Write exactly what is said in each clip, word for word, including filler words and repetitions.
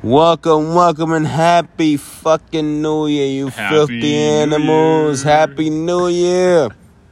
Welcome, welcome, and happy fucking New Year, you Happy filthy New animals. Year. Happy New Year.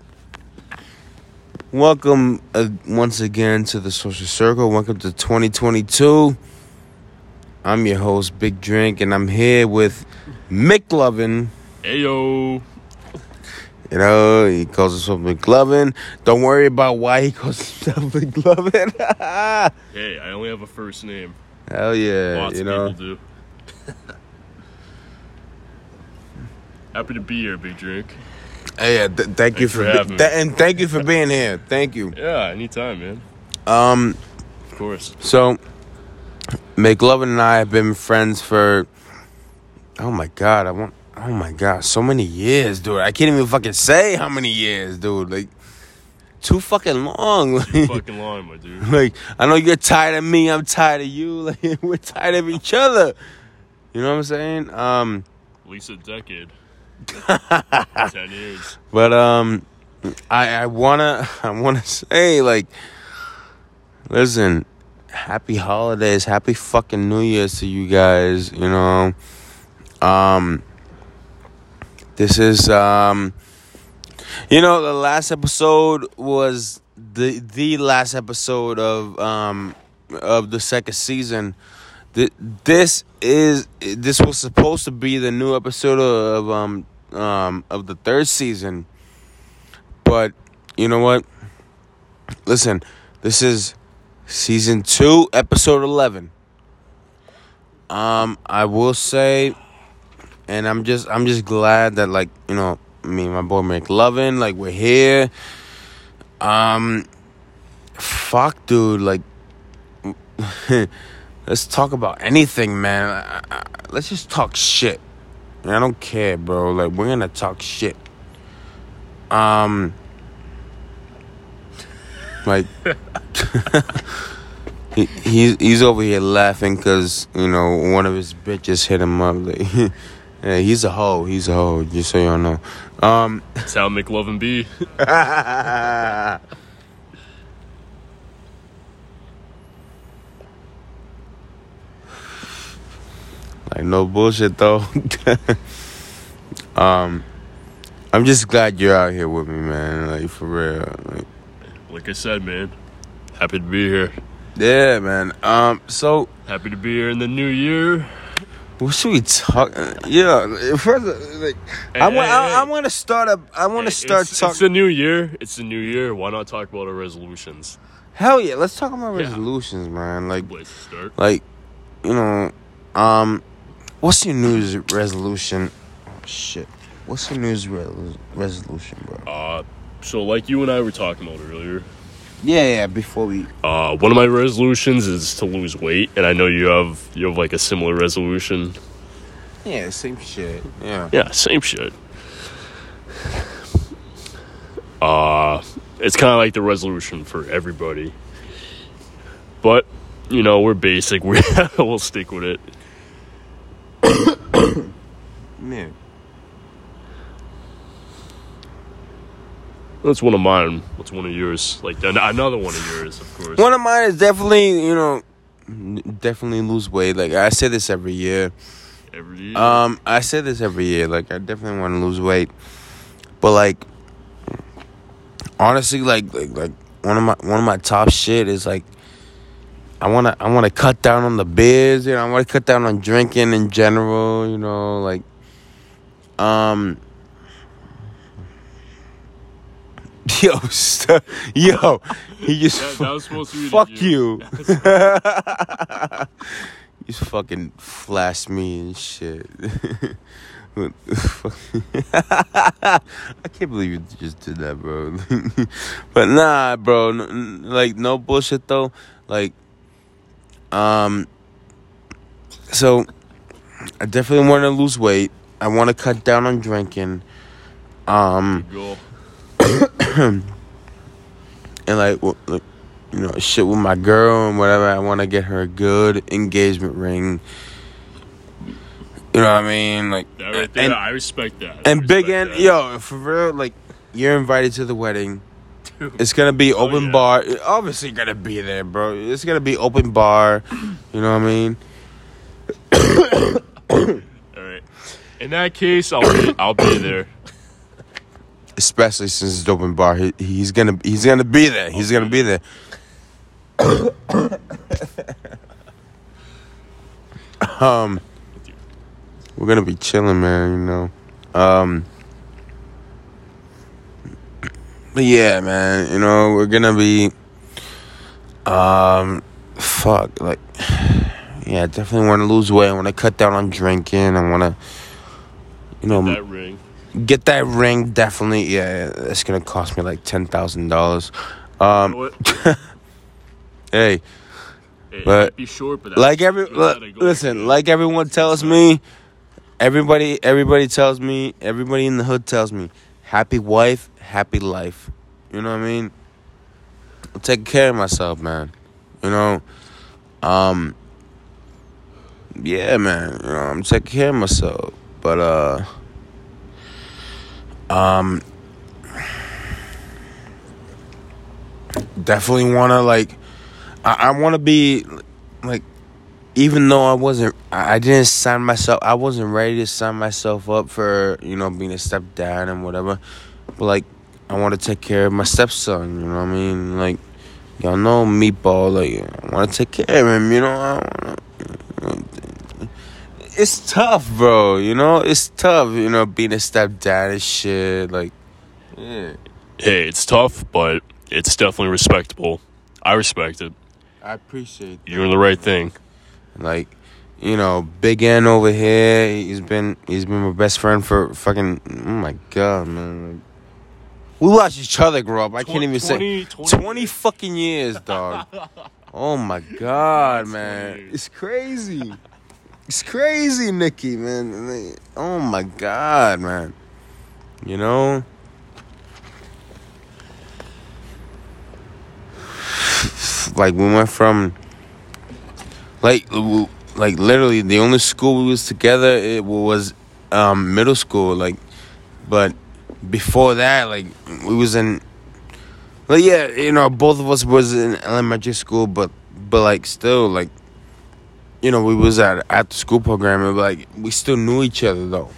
Welcome uh, once again to the Social Circle. Welcome to twenty twenty-two. I'm your host, Big Drink, and I'm here with McLovin. Ayo. You know, he calls himself McLovin. Don't worry about why he calls himself McLovin. Hey, I only have a first name. Hell yeah, Lots you of know. people do. Happy to be here, Big Drink. Hey, yeah, th- thank you Thanks for, for be- having me. th- and thank you for being here. Thank you. Yeah, anytime, man. Um, Of course. so McLovin and I have been friends for oh my god, I want oh my god, so many years, dude. I can't even fucking say how many years, dude. Like too fucking long. Too fucking long, my dude. Like I know you're tired of me, I'm tired of you. Like we're tired of each other. You know what I'm saying? Um, At least a decade. Ten years. but um, I I wanna I wanna say like, listen, happy holidays, happy fucking New Year's to you guys. You know, um, this is um, you know, the last episode was the the last episode of um of the second season. Th- This is this was supposed to be the new episode of um um of the third season, but you know what? Listen, this is season two, episode eleven. Um, I will say, and I'm just I'm just glad that like you know me and my boy McLovin, like we're here. Um, fuck, dude, like. Let's talk about anything, man. I, I, let's just talk shit. I don't care, bro. Like, we're gonna talk shit. Um, like, he, he's he's over here laughing because you know one of his bitches hit him up. Like, yeah, he's a hoe. He's a hoe. Just so y'all know. Um, That's how McLovin be. Like no bullshit though. um, I'm just glad you're out here with me, man. Like for real. Like, Like I said, man. Happy to be here. yeah, man. Um, so Happy to be here in the new year. what should we talk? Yeah, first, like Hey, I want, hey, I, hey. I want to start up. I want to Hey, start it's, It's talking. the new year. It's the new year. Why not talk about our resolutions? Hell yeah, let's talk about Yeah. resolutions, man. Like, Place to start. like, you know, um, what's your New Year's resolution? Oh, shit, what's your New Year's re- resolution, bro? Uh, so like you and I were talking about earlier, Yeah, yeah. Before we, uh, one of my resolutions is to lose weight, and I know you have you have like a similar resolution. yeah, same shit. Yeah. Yeah, same shit. Uh, it's kind of like the resolution for everybody, but you know we're basic. We we'll stick with it. Yeah. That's one of mine. What's one of yours? Like an- another one of yours, of course. One of mine is definitely, you know, definitely lose weight. Like I say this every year. Every year. Um, I say this every year. Like I definitely want to lose weight, but like, honestly, like like like one of my one of my top shit is like, I wanna I wanna cut down on the beers. You know, I wanna cut down on drinking in general. You know, like, um. Yo, st- yo, he just That- that was supposed to be the fuck joke. you. You fucking flashed me and shit. I can't believe you just did that, bro. But nah, bro. n- n- Like no bullshit though. Like, um. So, I definitely want to lose weight. I want to cut down on drinking. Um. Goal. And like, w- like, you know, shit with my girl and whatever. I want to get her a good engagement ring. You know what I mean? Like, That right there, and, I respect that. I and big respect end, that. yo, for real, like, you're invited to the wedding. Dude. It's gonna be Oh, open yeah. bar. Obviously, gonna be there, bro. It's gonna be open bar. You know what I mean? All right. In that case, I'll be I'll be there. Especially since it's open bar, he, he's gonna he's gonna be there. He's gonna be there. um, we're gonna be chilling, man. You know. Um, but yeah, man. You know, we're gonna be. Um, fuck, like, yeah, I definitely want to lose weight. I want to cut down on drinking. I want to, you know, that ring. Get that ring, definitely. Yeah, it's gonna cost me like ten thousand dollars. Um, You know what? hey, It but might be short, but that's like every that's look, how they go. listen, like everyone tells me, everybody, everybody tells me, everybody in the hood tells me, happy wife, happy life. You know what I mean? I'm taking care of myself, man. You know, um, yeah, man. You know, I'm taking care of myself, but uh. Um, definitely want to, like, I, I want to be, like, even though I wasn't, I, I didn't sign myself, I wasn't ready to sign myself up for, you know, being a stepdad and whatever, but, like, I want to take care of my stepson, you know what I mean, like, y'all know Meatball, like, I want to take care of him, you know, I wanna, you know, it's tough, bro, you know? It's tough, you know, being a stepdad and shit, like, yeah. Hey, it's tough, but it's definitely respectable. I respect it. I appreciate that. You're doing the right thing. Like, you know, Big N over here, he's been he's been my best friend for fucking, oh my God, man. Like, we watched each other grow up. I can't even twenty, say. twenty twenty fucking years, dog. Oh my God, man. It's crazy. It's crazy, Nikki, man. Oh my God, man. You know? Like, we went from, like, like literally the only school we was together, it was um, middle school. Like, but before that, like, we was in, like, yeah, you know, both of us was in elementary school, but, but like, still, like, you know, we was at at the school program, and like we still knew each other though.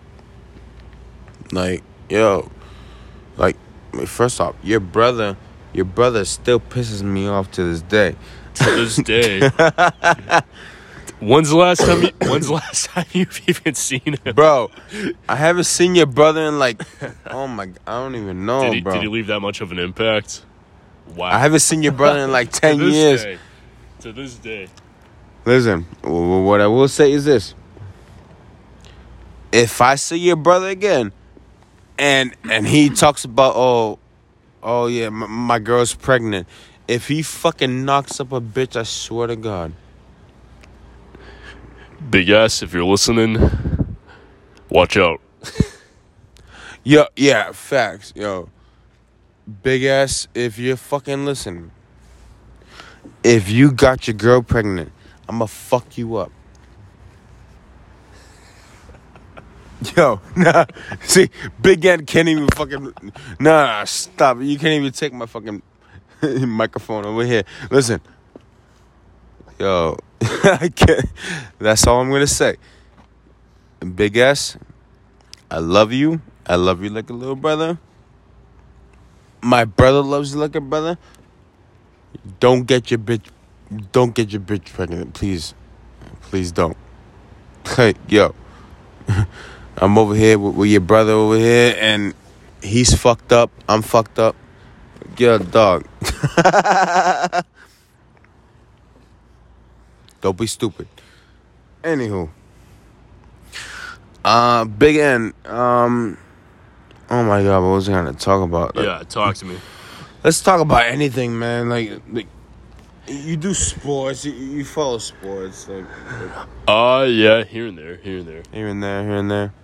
Like, yo, like, first off, your brother, your brother still pisses me off to this day. To this day. When's the last time? You, when's the last time you've even seen him, bro? I haven't seen your brother in like, oh my, I don't even know, did he, bro. Did he leave that much of an impact? Wow. I haven't seen your brother in like ten to this years. Day. To this day. Listen, what I will say is this. If I see your brother again, and and he talks about, oh, oh yeah, my, my girl's pregnant. If he fucking knocks up a bitch, I swear to God. Big ass, if you're listening, watch out. Yo, yeah, facts, yo. Big ass, if you're fucking listening. If you got your girl pregnant, I'ma fuck you up. Yo, nah. See, Big Ed can't even fucking. Nah, nah, stop. You can't even take my fucking microphone over here. Listen. Yo, I can't. That's all I'm gonna say. Big S, I love you. I love you like a little brother. My brother loves you like a brother. Don't get your bitch. Don't get your bitch pregnant, please. Please don't. Hey, yo. I'm over here with, with your brother over here, and he's fucked up. I'm fucked up. Yo, dog. Don't be stupid. Anywho. Uh, Big N. Um, oh my God, what was I going to talk about? Yeah, talk to me. Let's talk about anything, man. Like, like you do sports. You, you follow sports. Like, like, uh, yeah, here and there, here and there. Here and there, here and there.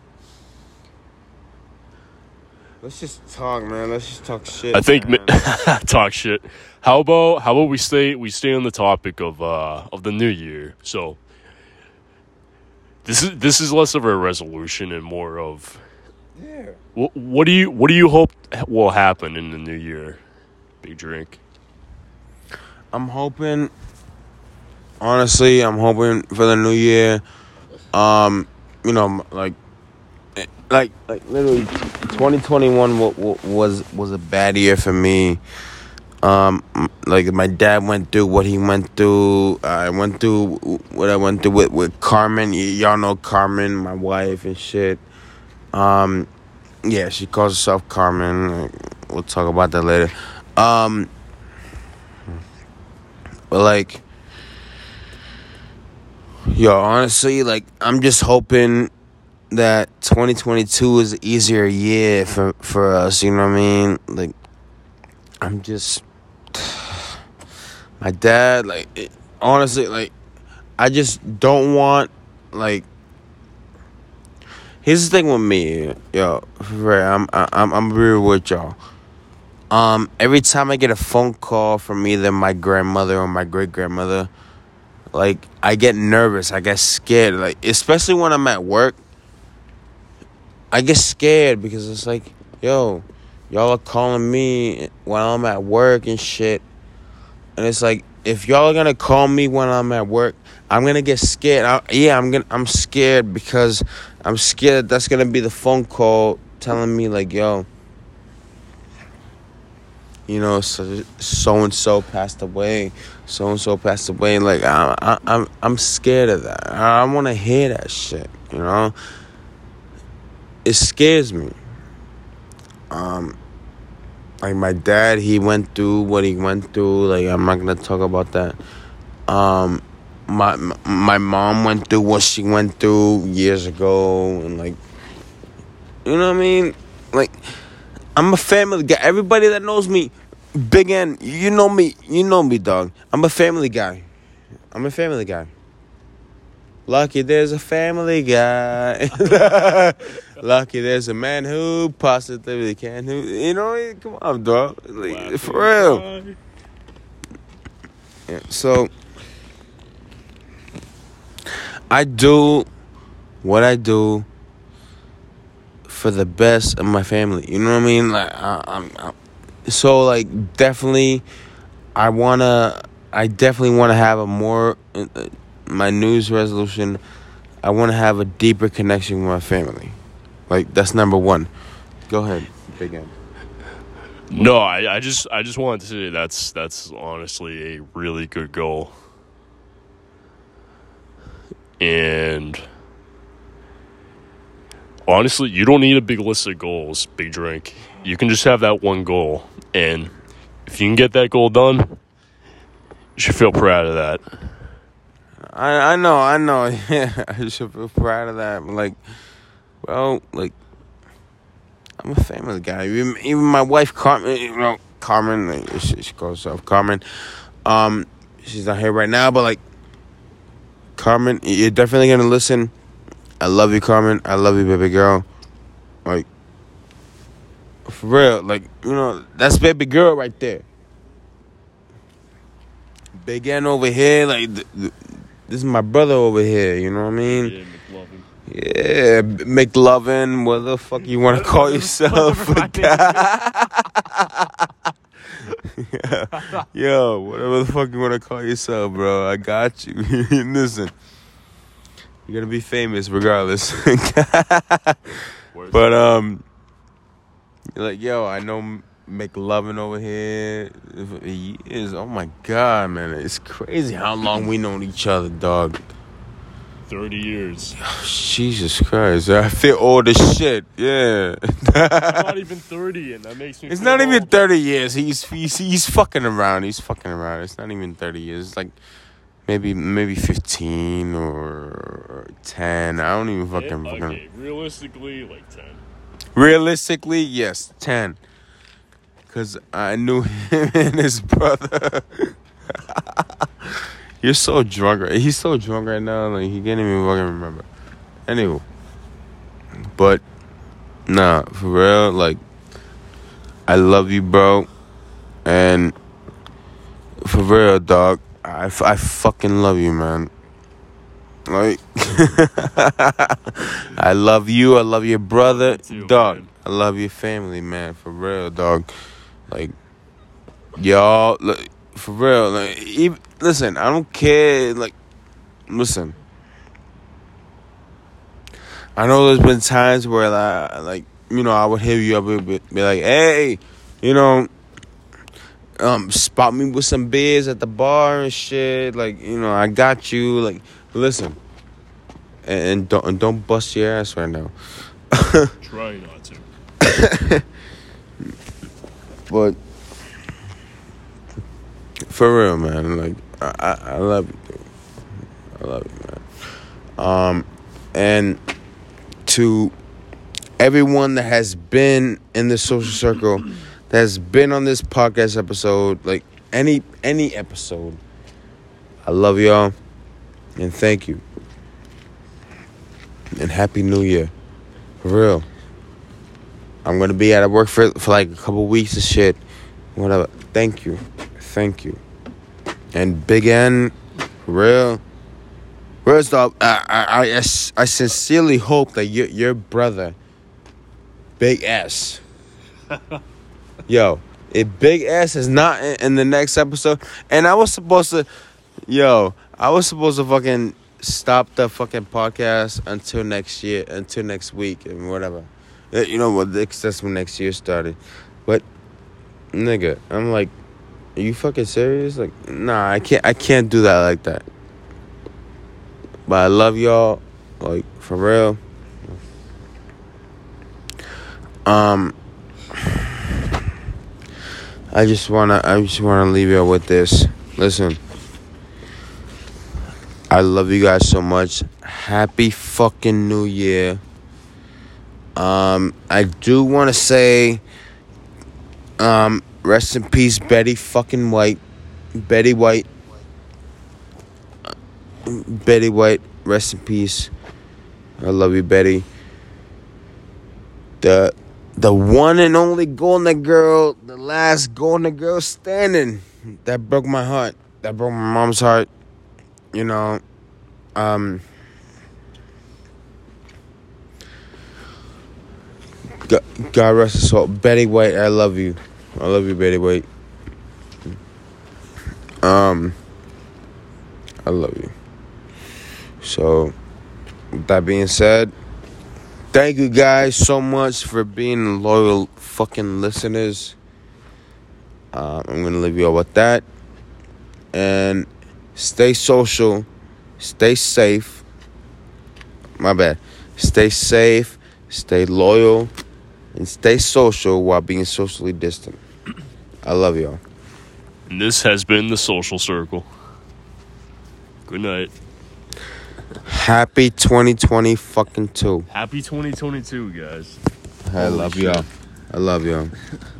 Let's just talk, man. Let's just talk shit. I think man. talk shit. How about how about we stay we stay on the topic of uh of the new year. So this is this is less of a resolution and more of yeah. What, what do you what do you hope will happen in the new year? Big drink. I'm hoping honestly, I'm hoping for the new year. Um, you know, like, like, like literally, twenty twenty-one was was a bad year for me. Um, like my dad went through what he went through. I went through what I went through with with Carmen. Y- y'all know Carmen, my wife and shit. Um, yeah, she calls herself Carmen. We'll talk about that later. Um, but like, yo, honestly, like, I'm just hoping that twenty twenty-two is an easier year for for us. You know what I mean? Like, I'm just my dad. Like, it, honestly, like, I just don't want like. Here's the thing with me, yo. Right, I'm I'm I'm real with y'all. Um, every time I get a phone call from either my grandmother or my great grandmother, like, I get nervous. I get scared. Like, especially when I'm at work, I get scared because it's like, yo, y'all are calling me while I'm at work and shit. And it's like, if y'all are gonna call me when I'm at work, I'm gonna get scared. I, yeah, I'm gonna. I'm scared because I'm scared that that's gonna be the phone call telling me like, yo, you know, so so and so passed away, so and so passed away. Like, I, I, I'm I'm scared of that. I, I want to hear that shit. You know, it scares me. Um, like my dad, he went through what he went through. Like, I'm not gonna talk about that. Um, my my mom went through what she went through years ago, and like, you know what I mean? Like, I'm a family guy. Everybody that knows me, Big N, you know me. You know me, dog. I'm a family guy. I'm a family guy. Lucky there's a family guy. Lucky there's a man who positively can. Who, you know, come on, dog. Like, for real. Yeah, so, I do what I do for the best of my family. You know what I mean? Like, I, I'm, I'm so like definitely, I wanna, I definitely wanna have a more. Uh, my news resolution. I wanna have a deeper connection with my family. Like, that's number one. Go ahead, Big N. No, I, I just I just wanted to say that's that's honestly a really good goal. And honestly, you don't need a big list of goals, Big Drink. You can just have that one goal. And if you can get that goal done, you should feel proud of that. I I know, I know. Yeah, I should feel proud of that. But like, well, like, I'm a family guy. Even, even my wife, Carmen, you know, Carmen, like, she, she calls herself Carmen. Um, she's not here right now, but like, Carmen, you're definitely gonna listen. I love you, Carmen. I love you, baby girl. Like, for real, like, you know, that's baby girl right there. Big N over here, like, th- th- this is my brother over here. You know what I mean? Yeah, McLovin. Yeah, McLovin, what the fuck you want to call yourself? Yeah. Yo, whatever the fuck you want to call yourself, bro. I got you. Listen, you're going to be famous regardless. But, um, like, yo, I know McLovin over here. He is, oh my God, man. It's crazy how long we known each other, dog. thirty years. Jesus Christ. I feel old as shit. Yeah. It's not even thirty, and that makes me It's feel not even old. thirty years. He's, he's he's fucking around. He's fucking around. It's not even thirty years. It's like maybe maybe fifteen or ten. I don't even fucking Yeah, fucking okay, realistically, like ten. Realistically, yes, ten. Cause I knew him and his brother. You're so drunk right He's so drunk right now, like, he can't even fucking remember. Anyway. But, nah, for real, like, I love you, bro. And, for real, dog, I, I fucking love you, man. Like, I love you, I love your brother, too, dog. man. I love your family, man, for real, dog. Like, y'all, look, for real. Like, even, listen, I don't care. Like, listen. I know there's been times where, like, like you know, I would hit you up and be, be like, hey, you know, um, spot me with some beers at the bar and shit. Like, you know, I got you. Like, listen. And, and don't and don't bust your ass right now. Try not to. But for real, man, like I, I, I love you, dude. I love you, man. Um, and to everyone that has been in the social circle, that has been on this podcast episode, like any any episode, I love y'all and thank you. And Happy New Year. For real. I'm going to be out of work for, for like a couple weeks of shit. Whatever. Thank you. Thank you. And Big N, for real. First off, I, I, I, I sincerely hope that your, your brother, Big S, yo, if Big S is not in, in the next episode, and I was supposed to, yo, I was supposed to fucking stop the fucking podcast until next year, until next week, and whatever. You know what? That's when next year started. But, nigga, I'm like, are you fucking serious? Like, nah, I can't, I can't do that like that. But I love y'all, like, for real. Um, I just wanna, I just wanna leave y'all with this. Listen. I love you guys so much. Happy fucking New Year. Um, I do want to say, um, rest in peace, Betty fucking White. Betty White. Betty White, rest in peace. I love you, Betty. The, the one and only Golden Girl, the last Golden Girl standing. That broke my heart. That broke my mom's heart. You know, um, God, God rest her soul. Betty White, I love you. I love you, Betty White. Um, I love you. So, with that being said, thank you guys so much for being loyal fucking listeners. Um, I'm going to leave you all with that. And stay social, stay safe. My bad. Stay safe, stay loyal, and stay social while being socially distant. I love y'all. And this has been the Social Circle. Good night. Happy twenty twenty fucking two. Happy twenty twenty-two, guys. I Holy love shit. y'all. I love y'all.